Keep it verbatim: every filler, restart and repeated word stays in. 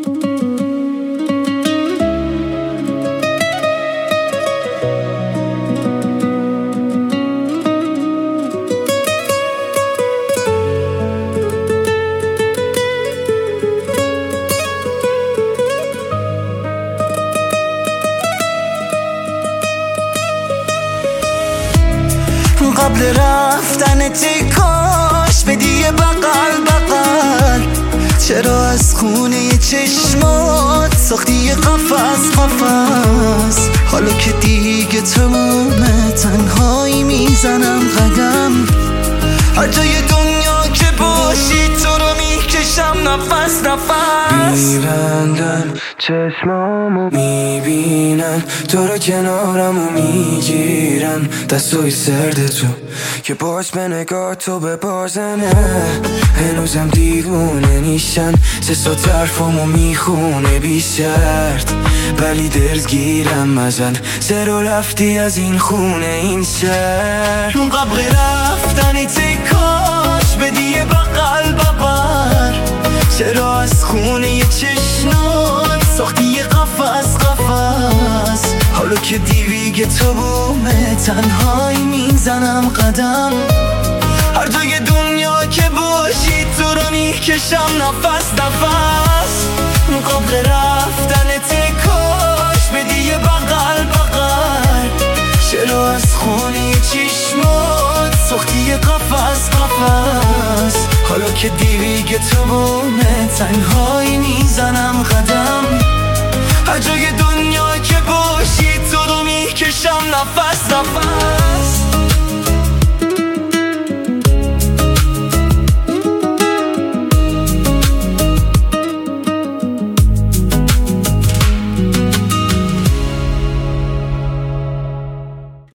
قبل رفتن کاش بدی یه بغل بغل، چرا از خونه چشمات ساختی یه قفس قفس؟ حالا که دیگه تمومه تنهایی میزنم قدم، هر جای دنیا که باشی تو رو میکشم نفس نفس. میبندم چشمامو میبینم تو رو کنارمو میگیرم، دستای سرد تو که باش به نگاه تو ببازنه. هنوزم دیوونه نیشن سه سا طرفامو میخونه بی شرط، ولی دلگیرم ازن زرو رفتی از این خونه این شهر. قبل رفتن کاش بدی یه بغل بغل، چرا از خونه چشمات ساختی یه قفس قفس؟ حالا که دیویگه تو بومه تنهایی میزنم قدم، هر جای دنیا که باشی تو رو میکشم نفس نفس. قبل رفتن کاش بدی یه بغل بغل، چرا از خونه چشمات ساختی یه قفس قفس؟ حالا که دیویگه تو بومه تنهایی میزنم قدم، هر جای دنیا که باشی تو رو میکشم نفس نفس.